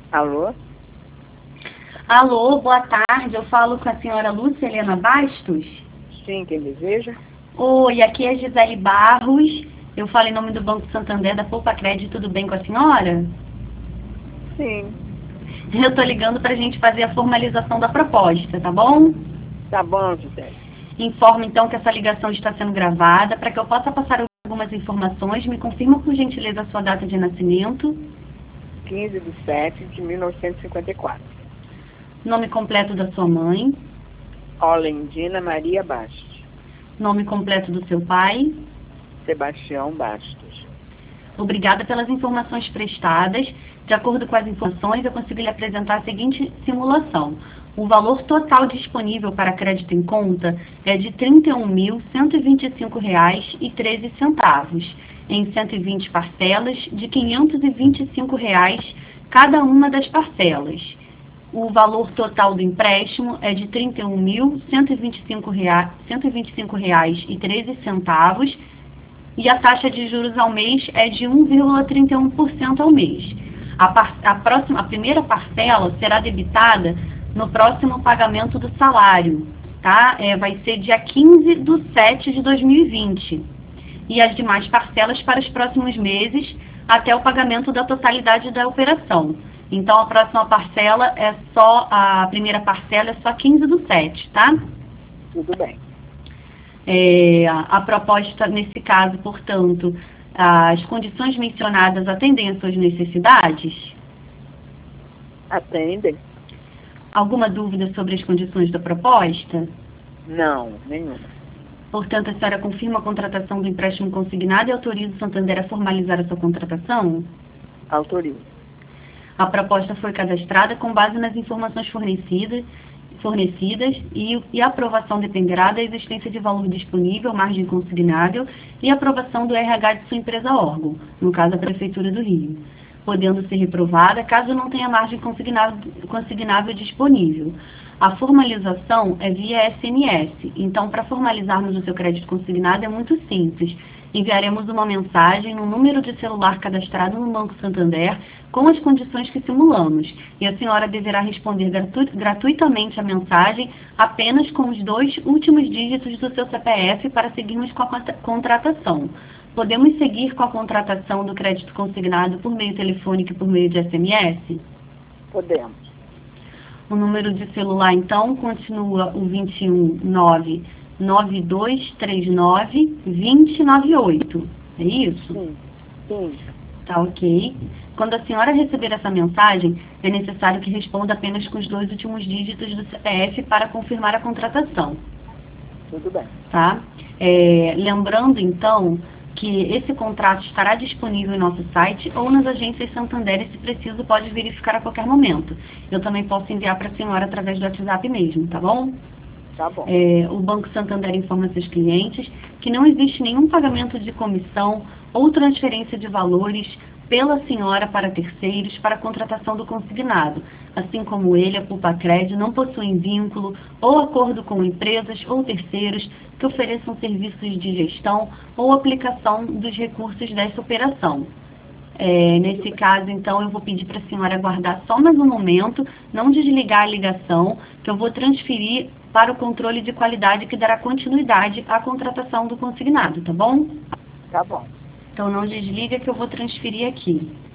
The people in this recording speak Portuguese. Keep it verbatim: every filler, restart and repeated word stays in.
Alô? Alô, boa tarde. Eu falo com a senhora Lúcia Helena Bastos? Sim, quem deseja? Oi, aqui é Gisele Barros. Eu falo em nome do Banco Santander da Poupa Crédito. Tudo bem com a senhora? Sim. Eu tô ligando pra gente fazer a formalização da proposta, tá bom? Tá bom, Gisele. Informo então que essa ligação está sendo gravada. Para que eu possa passar algumas informações, me confirma por gentileza a sua data de nascimento. quinze de sete de mil novecentos e cinquenta e quatro. Nome completo da sua mãe. Olendina Maria Bastos. Nome completo do seu pai. Sebastião Bastos. Obrigada pelas informações prestadas. De acordo com as informações, eu consigo lhe apresentar a seguinte simulação. O valor total disponível para crédito em conta é de trinta e um mil, cento e vinte e cinco reais e treze centavos, em cento e vinte parcelas de quinhentos e vinte e cinco reais cada uma das parcelas. O valor total do empréstimo é de trinta e um mil, cento e vinte e cinco reais, cento e vinte e cinco reais e treze centavos, e a taxa de juros ao mês é de um vírgula trinta e um por cento ao mês. A, par, a, próxima, a primeira parcela será debitada no próximo pagamento do salário, tá? É, vai ser dia quinze de setembro de dois mil e vinte. E as demais parcelas para os próximos meses, até o pagamento da totalidade da operação. Então, a próxima parcela é só, a primeira parcela é só quinze de setembro, tá? Tudo bem. É, a proposta, nesse caso, portanto, as condições mencionadas atendem às suas necessidades? Atendem? Alguma dúvida sobre as condições da proposta? Não, nenhuma. Portanto, a senhora confirma a contratação do empréstimo consignado e autoriza o Santander a formalizar a sua contratação? Autorizo. A proposta foi cadastrada com base nas informações fornecidas, fornecidas e, e a aprovação dependerá da existência de valor disponível, margem consignável e aprovação do R H de sua empresa órgão, no caso a Prefeitura do Rio, podendo ser reprovada caso não tenha margem consignável, consignável disponível. A formalização é via S M S, então para formalizarmos o seu crédito consignado é muito simples. Enviaremos uma mensagem no número de celular cadastrado no Banco Santander com as condições que simulamos. E a senhora deverá responder gratu gratuitamente a mensagem apenas com os dois últimos dígitos do seu C P F para seguirmos com a contratação. Podemos seguir com a contratação do crédito consignado por meio telefônico e por meio de S M S? Podemos. O número de celular, então, continua o vinte e um, nove, nove dois três nove, dois zero nove oito. É isso? Sim. Sim. Tá ok. Quando a senhora receber essa mensagem, é necessário que responda apenas com os dois últimos dígitos do C P F para confirmar a contratação. Tudo bem. Tá? É, lembrando, então, que esse contrato estará disponível em nosso site ou nas agências Santander e, se preciso, pode verificar a qualquer momento. Eu também posso enviar para a senhora através do WhatsApp mesmo, tá bom? Tá bom. É, o Banco Santander informa seus clientes que não existe nenhum pagamento de comissão ou transferência de valores pela senhora para terceiros para a contratação do consignado, assim como ele, a Poupa Crédito, não possuem vínculo ou acordo com empresas ou terceiros que ofereçam serviços de gestão ou aplicação dos recursos dessa operação. É, nesse caso, então, eu vou pedir para a senhora aguardar só mais um momento, não desligar a ligação, que eu vou transferir para o controle de qualidade que dará continuidade à contratação do consignado, tá bom? Tá bom. Então, não desliga que eu vou transferir aqui.